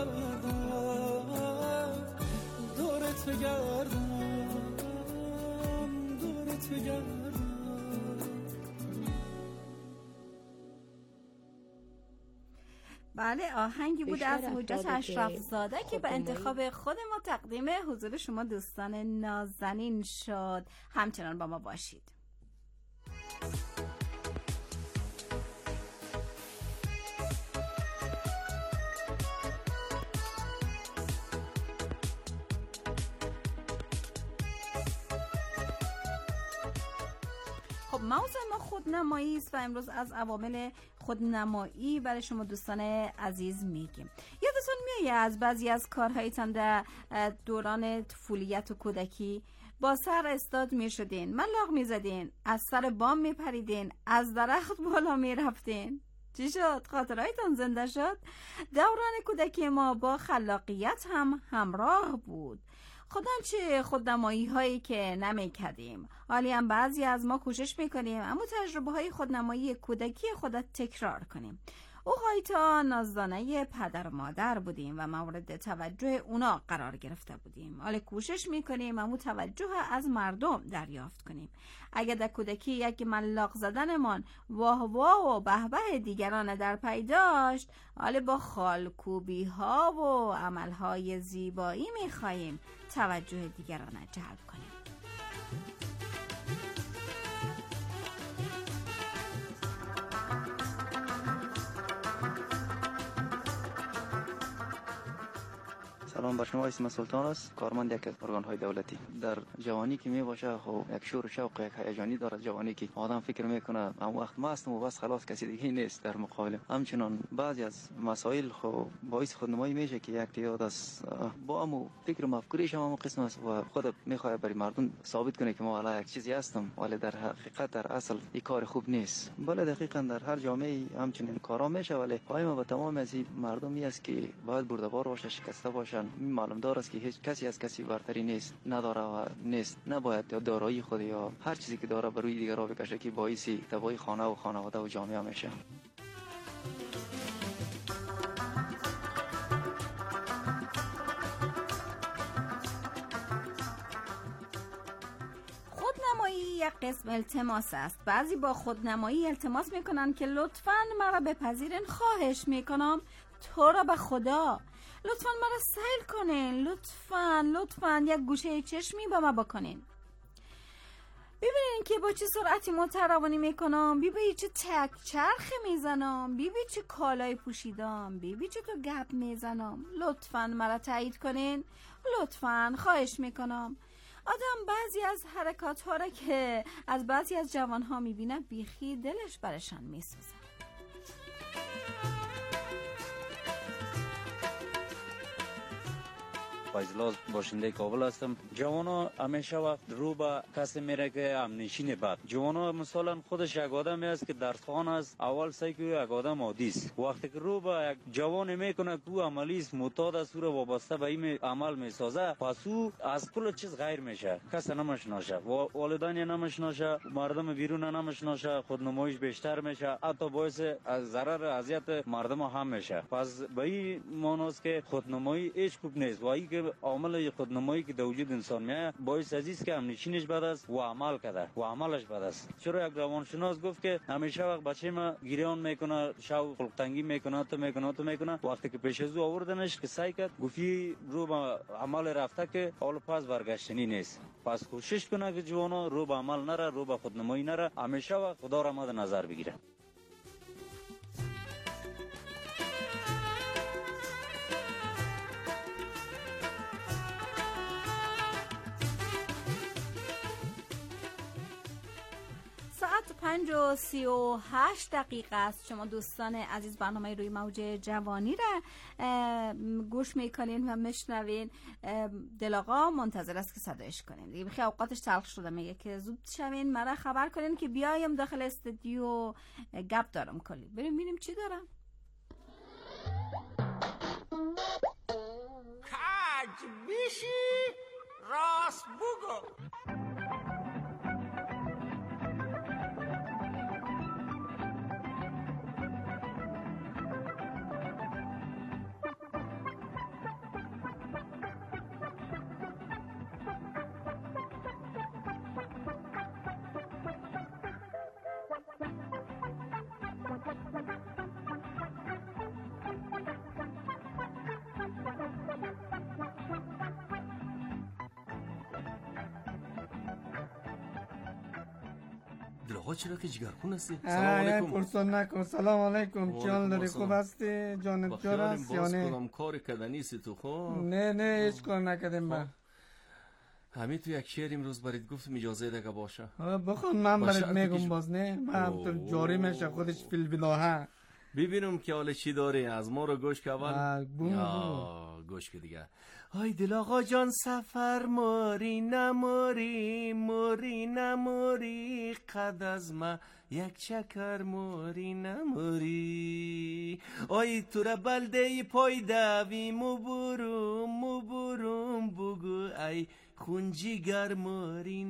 بگردم، دورت بگردم، دورت بگردم. بله، آهنگی بود از حجت اشرف زاده که به انتخاب خود ما تقدیم حضور شما دوستان نازنین شد. همچنان با ما باشید. خب موضوع ما خودنمایی است و امروز از عوامل خودنمایی برای شما دوستان عزیز میگیم. یادتون میاد از بعضی از کارهایتان در دوران طفولیت و کودکی با سر استاد میشدین، ملاق میزدین، از سر بام میپریدین، از درخت بالا میرفتین؟ چی شد؟ خاطرهایتان زنده شد؟ دوران کودکی ما با خلاقیت هم همراه بود. خودم چه خودنمایی هایی که نمی کردیم، حالی هم بعضی از ما کوشش میکنیم اما تجربه های خودنمایی کودکی خودت تکرار کنیم. اوغایتا نازدانه پدر و مادر بودیم و مورد توجه اونا قرار گرفته بودیم. حالا کوشش میکنیم امو توجه از مردم دریافت کنیم. اگه در کودکی یک ملاق زدنمان واه واه و به به دیگران در پی داشت، حالا با خالکوبی ها و عمل های زیبایی میخواییم توجه دیگران جلب کنیم. سلام بر شما، اسم سلطان است، کارمند یک از ارگان‌های دولتی. در جوانی که می باشه خب یک شور و شوق یک هیجانی داره جوانی که آدم فکر میکنه اون وقت ما هستم و بس خلاص کسی دیگه نیست در مقابل. همچنان بعضی از مسائل خب باعث خودنمایی میشه که یک تعداد از با امو فکر و مفکوریش هم قسم است و خود میخواد برای مردم ثابت کنه که ما علی یک چیزی هستم، ولی در حقیقت در اصل این کار خوب نیست. بله دقیقاً در هر جامعه همچنین کارا میشه، ولی قایم به تمام از مردمی است که باید بردبار باشه، شکسته باشن. معلوم دار است که هیچ کسی از کسی برتری نیست، نداره و نیست، نباید یا دارایی خود یا هر چیزی که داره بر روی دیگر را بکشه که باعث تباهی خانه و خانواده و جامعه میشه. خودنمایی یک قسم التماس است. بعضی با خودنمایی التماس میکنن که لطفاً مرا بپذیرین، خواهش میکنم تو را به خدا لطفاً مرا سیل کنین، لطفاً لطفاً یک گوشه چشمی به ما بکنین. ببینین که با چه سرعتی متروانی میکنم، ببین چه تک چرخ میزنم، ببین چه کالای پوشیدم، ببین چه تو گپ میزنم. لطفاً مرا تایید کنین، لطفاً خواهش میکنم. آدم بعضی از حرکات ها را که از بعضی از جوان ها میبینه بیخی دلش برشان میسوزه. فیضلاز باشنده کابل هستم. جوانا همیشه وقت رو به کسی میره که همنشین بد. جوانا مثلا خودش یک آدمی است که درس خوان است، اول سعی که یک آدم عادی است. وقتی که رو به یک جوان میکنه که او عملی است، معتاد است، او را وابسته به این عمل میسازه، پس او از کل چیز غیر میشه، کسی نمیشناسه، والدین نمیشناسه، مردم بیرون نمیشناسه، خودنماییش بیشتر میشه، حتی باعث ضرر اذیت مردم هم میشه. پس به این معنی است که خودنمایی هیچ خوب نیست. و این عامل خودنمایی که در وجود انسان میاد باعث عزیز که همنشینش بد است و عمل کرده و عملش بد است. چرا یک روانشناس گفت که همیشه وقت بچه ما گریان میکنه، شو خلق تنگی میکنه، تو میکنه تو میکنه، وقتی که پیش از او آوردنش که سعی کرد گفتی رو به عمل رفته که حالا پس برگشتنی نیست. پس کوشش کنه که جوانا رو به عمل نره، رو به خودنمایی نره، همیشه وقت خدا را مد نظر بگیره. پنج و سی و هشت دقیقه است. شما دوستان عزیز برنامه روی موج جوانی را گوش میکنین و میشنوین. دل آقا منتظر است که صدایش کنین دیگه، بخی اوقاتش تلخ شده، میگه که زود شوین مرا خبر کنین که بیایم داخل استودیو، گپ دارم کلی، بریم ببینیم چی دارم. کج بیشی راست بگو. دلها چرا که جگرخون هستی؟ سلام علیکم. پرسون نکن. سلام علیکم. جان داری خوب هستی؟ جانت جور است یا نه؟ باز کار کردنی سی تو خوب؟ نه نه هیچ کار نکردیم با. همین تو یک شعر امروز برید گفتم اجازه دیگه باشه. بخون من برید میگم باز نه. من تو جاری میشه خودش فیل بلاها. ببینم که حالا چی داری، از ما رو گوش که اول یا گوش که دیگه. های دل آقا جان سفر ماری نماری ماری نماری، قد از ما یک چکر ماری نماری. آی تو را بلده پای دوی مبروم مبروم بگو، ای خونجیگر ماری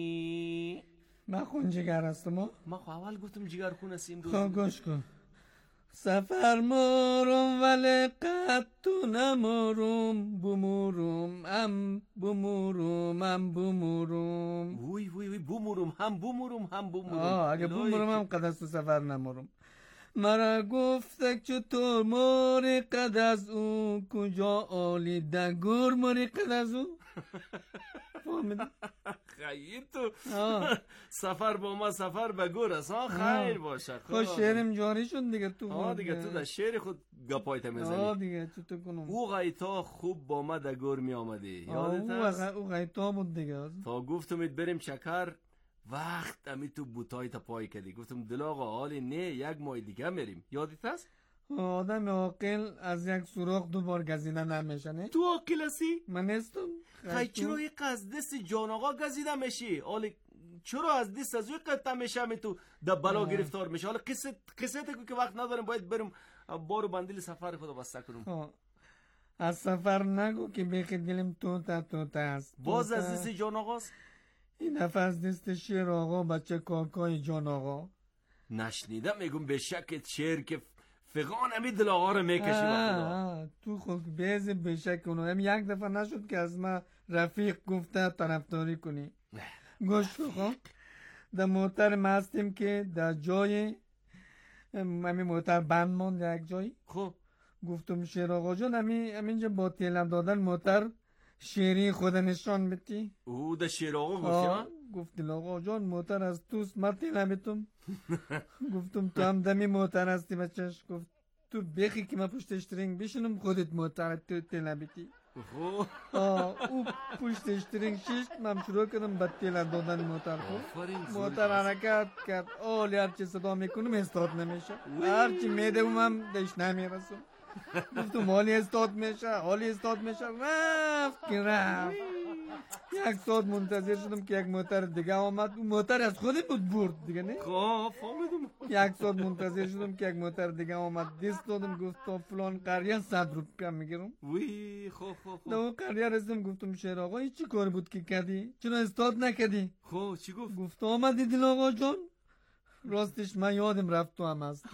نماری. من خون جگر هستم. ما خو اول گفتم جگر خون هستیم. خب گوش کن. سفر مارم ولی قد تو نمارم بمورم ام بمورم ام بمورم. وی وی وی بمورم هم بمورم هم بمورم. آه اگه بمورم هم قد از تو سفر نمارم. مرا گفته چطور ماری قد از او کجا آلی دگور ماری قد از او. فهمیدی؟ خیر تو سفر با ما سفر به گور است ها. خیر باشه. خب شعرم جاری شد دیگه تو. آه دیگه تو در شعر خود گپایت میزنی. آه دیگه چطور کنم. او غیتا خوب با ما در گور می آمدی یادت است؟ او غیتا بود دیگه. تا گفتم بریم چکر وقت امی تو بوتای تا پای کردی. گفتم دل آقا حالی نه یک ماه دیگه میریم. یادت است؟ آدم عاقل از یک سوراخ دو بار گزیده نمیشه نه؟ تو عاقل هستی؟ من نیستم. خیلی چرا یک از دست جان آقا گزیده میشی؟ حالی چرا از دست از اوی قطع میشه می تو در بلا گرفتار میشه؟ حالا قصه قصه تکو که وقت ندارم باید برم بارو بندیل سفر خدا بسته کنم. از سفر نگو که بیخی دلم توتا توتا است. باز از دست جان آقاست؟ این دفعه از دست شیر آقا بچه کاکای جان آقا. نشنیدم میگم به شکت شیر که فقان امی دل آقا رو میکشی با تو خود بیز به شک اونو هم یک دفعه نشد که از ما رفیق گفته طرفداری کنی. گوش کن در موتر ما هستیم که در جای امی موتر بند ماند یک جایی. خب گفتم شیر آقا جان امی امینجا با تیلم دادن موتر شیری خود نشان بتی. او ده شیر آقا گفتی؟ گفتی آقا جان موتر از توست من تیلم بتم. گفتم تو هم دمی موتر هستی بچهش. گفت تو بخی که من پشتش ترینگ بشنم خودت موتر تو تیلم بتی. او پشتش ترینگ ششت من شروع کردم به تیلم دادن موتر. موتر حرکت کرد آلی هرچی صدا میکنم استاد نمیشه. هرچی میدم هم دش نمیرسم. گفتم حالی استاد میشه حالی استاد میشه رفت که رفت. یک ساعت منتظر شدم که یک موتر دیگه آمد. اون موتر از خودی بود برد دیگه نه. خب فهمیدم. یک ساعت منتظر شدم که یک موتر دیگه آمد. دست دادم گفت تا فلان قریه صد روپیه میگیرم. وی خب خب خب در اون قریه رسیدم گفتم شیر آقا چی کار بود که کردی؟ چرا استاد نکردی؟ خب چی گفت؟ گفت آمدی دل آقا جان. راستش من یادم رفت تو هم هستی.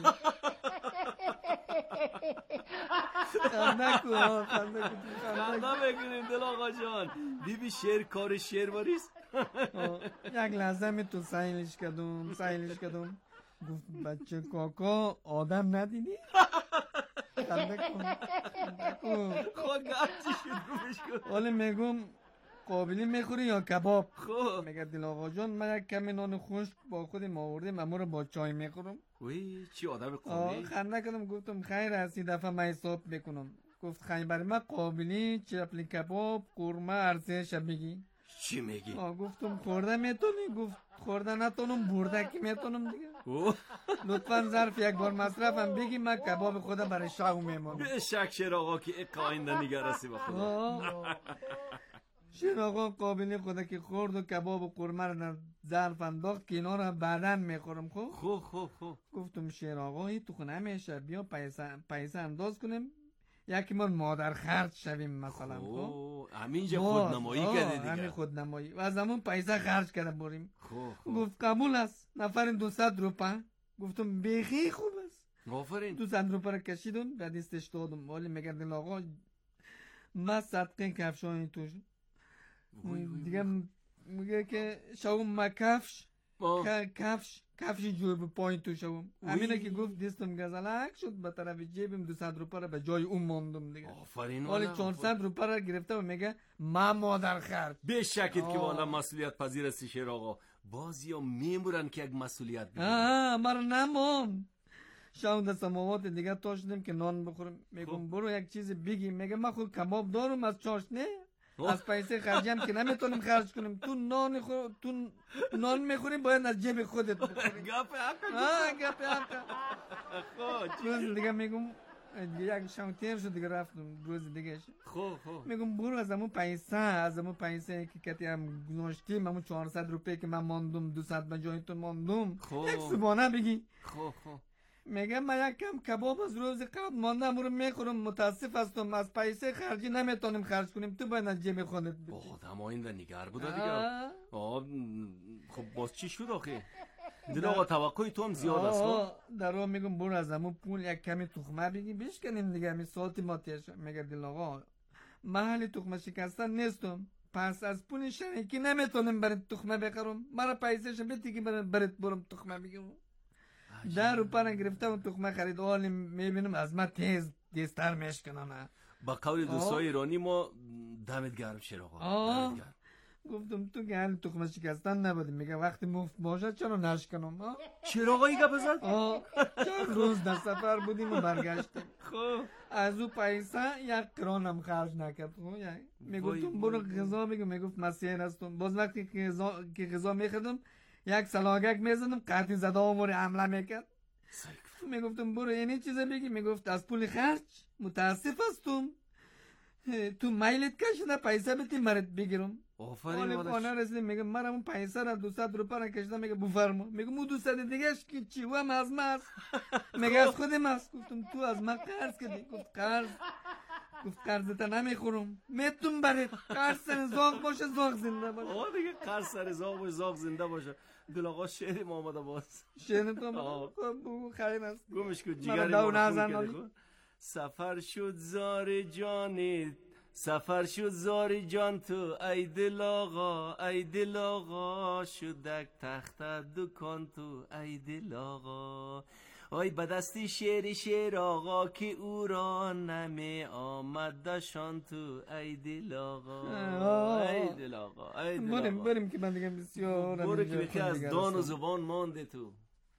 خنده کن خنده بکنیم دل آقا جان. بیبی شیر کار شیر واریست. یک لحظه می تو سایلش کردم سایلش کردم. گفت بچه کاکا آدم ندیدی؟ خنده کن خنده کن خود گرچی شد روش کن. حالا میگم قابلی میخوری یا کباب؟ خب میگه دل آقا جان من یک کمی نان خشک با خودم آوردم اما رو با چای میخورم. وی چی آدم قابلی؟ خنده کردم گفتم خیر هستی دفعه من حساب بکنم. گفت خیر برای من قابلی چپلی کباب قورمه ارزش بگی. چی میگی؟ گفتم خورده میتونی؟ گفت خورده نتونم برده که میتونم دیگه. لطفا ظرف یک بار مصرفم بگی من کباب خودم برای شاو میمونم. به شک شیر آقا که اقا آینده نگرسی با خدا. شیر آقا قابلی خدا که خورد و کباب و قورمه رو در ظرف انداخت که اینا رو بعداً میخورم. خب خب خب خب گفتم شیر آقا تو خونه میشه بیا پیسه پیسه انداز کنیم یکی ما مادر خرج شویم مثلا. خب همینجا خودنمایی کرده دیگه. همین خودنمایی و از همون پیسه خرج کرده بریم. خب گفت قبول است نفر دویست روپیه. گفتم بیخی خوب است. آفرین. دویست روپیه رو کشیدم به دستش دادم. ولی میگه دل آقا من صدقه کفشای تو دیگه میگه که شوم ما کفش کفش کفش جوب پایین تو شوم. همینه که گفت دستم گزلک شد به طرف جیبم دویست روپیه رو به جای اون ماندم دیگه. آفرین. ولی چهارصد روپیه رو گرفته و میگه ما مادر خرج. به شکت که والا مسئولیت پذیر هستی شیر آقا. بازی ها میمورن که یک مسئولیت بگیرن. آه مرا نمون. شام در سماوات دیگه تا شدیم که نان بخورم. میگم برو یک چیز بگی. میگه من خود کباب دارم از چاشنه از پیسه خرجیم که نمیتونیم خرج کنیم. تو نان خور تو نان میخوریم باید از جیب خودت بخوری. گپ حق. آه گپ حق. خب دیگه میگم یک شام تیر شد دیگه رفتم روز دیگه. خب خب میگم برو از همون پیسه از همون پیسه که کتی هم گذاشتیم همون چهارصد روپیه که من ماندم دویست به جای تو ماندم یک زبانه بگی. خب خب میگم من یک کم کباب از روز قبل ماندم رو میخورم متاسف هستم از پیسه خرجی نمیتونیم خرج کنیم تو باید از جیب خودت بدی. آدم آینده نگر بوده دیگه. آه خب باز چی شد آخه؟ دل آقا توقعی تو هم زیاد است. در رو میگم برو از همون پول یک کمی تخمه بگی بشکنیم دیگه. می ساعتی ما تیش میگه دل آقا محل تخمه شکستن نیستم، پس از پول شریکی نمیتونم برات تخمه بخرم. مرا پیسهش بدی که برات برم تخمه بگیرم. در رو پنه گرفتم تخمه خرید. حالی میبینم از ما تیز تیزتر میشکنم. با قول دوستای ایرانی ما دمت گرم شیر آقا. دمت گرم. گفتم تو که حال تخمه شکستن نبودی. میگه وقتی مفت باشه چرا نشکنم؟ چرا آقا ایگه بزن؟ چند روز در سفر بودیم و برگشتیم. خب از او پیسه یک کرانم خرج نکرد. میگفتم برو غذا بگم. میگفت مسیح هستم. باز وقتی که غذا میخردم یک سلاگک میزدم قطعی زده آموری حمله میکرد. میگفتم برو اینی چیزه بگی. میگفت از پول خرج متاسف هستم، تو میلت کشیده پیسه بتی مرت بگیرم. آفرین مادرش. خانه رسیدیم میگه من اون پیسه را دویست روپیه را کشیدم. میگه بفرما. میگه مو دویست دیگهش که چی و هم از من است. میگه از خودم است. گفتم تو از من قرض کردی؟ گفت قرض. گفت قرضت نمیخورم. میتون برید قرض سر زاغ باشه زاغ زنده باشه. آه دیگه قرض سر زاغ باشه زاغ زنده باشه. دل آقا شعر ما آمده باز. شعر تو بگو خیر است. گمش کن جیگر ما. سفر شد زار جانت، سفر شد زار جان تو ای دل آقا، ای دل آقا شدک تخت دکان تو ای دل آقا. آی بدستی شعر شعر آقا که او را نمی آمد دشان تو ای دل آقا، ای دل آقا، ای دل آقا. بریم بریم که من دیگه بسیار برو که بکی از دان و زبان مانده تو.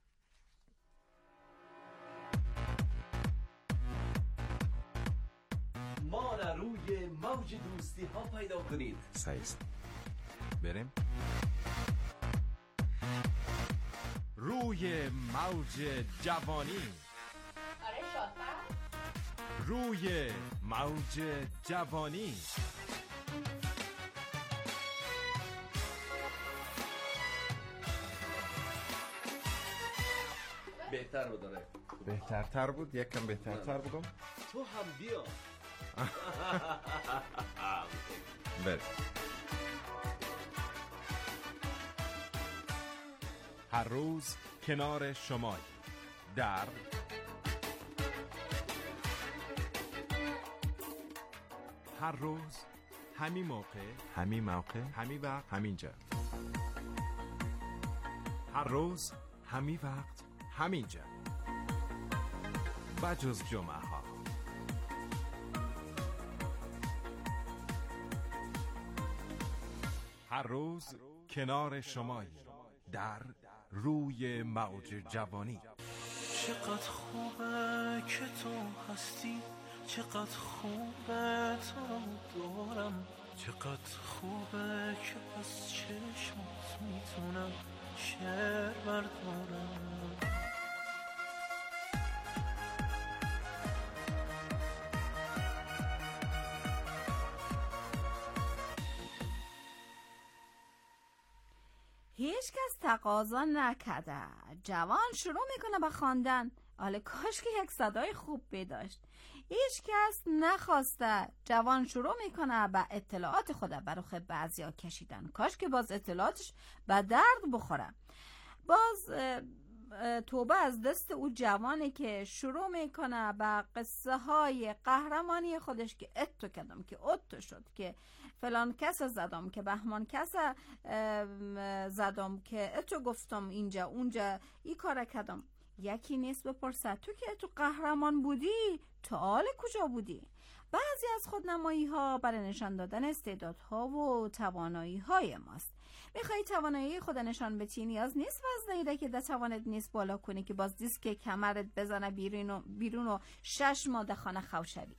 ما را روی موج دوستی ها پیدا کنید. سایست بریم روی موج جوانی. آره شاطر. روی موج جوانی. بهتر بود داره. بهترتر بود. یک کم بهترتر بودم. تو هم بیا. بریم. هر روز کنار شمای در هر روز همین موقع همین موقع همین وقت همین جا. هر روز همین وقت همین جا بجز جمعه ها. هر روز کنار شمایی در روی موج جوانی. چقدر خوبه که تو هستی، چقدر خوبه تو دارم، چقدر خوبه که از چشمات میتونم شعر بردارم. هیچ کس تقاضا نکرده. جوان شروع میکنه به خواندن. حالا کاش که یک صدای خوب بداشت. هیچ کس نخواسته. جوان شروع میکنه به اطلاعات خود برخ بعضیا کشیدن. کاش که باز اطلاعاتش به درد بخوره. باز توبه از دست او جوانی که شروع میکنه به قصه های قهرمانی خودش که اتو کردم که اتو شد که فلان کس زدم که بهمان کس زدم که اتو گفتم اینجا اونجا ای کار کردم. یکی نیست بپرسه تو که اتو قهرمان بودی تو حال کجا بودی؟ بعضی از خودنمایی ها برای نشان دادن استعدادها و توانایی های ماست. میخوایی توانایی خود نشان بدی نیاز نیست وزنه که در توانت نیست بالا کنی که باز دیست که کمرت بزنه بیرون و, بیرون و شش ماه خانه خو شوی.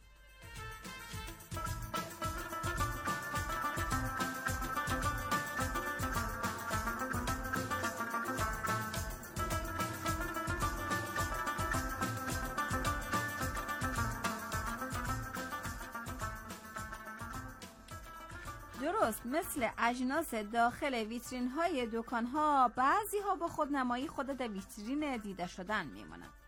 درست مثل اجناس داخل ویترین های دکان ها، بعضی ها با خودنمایی خود در ویترین دیده شدن میمونند.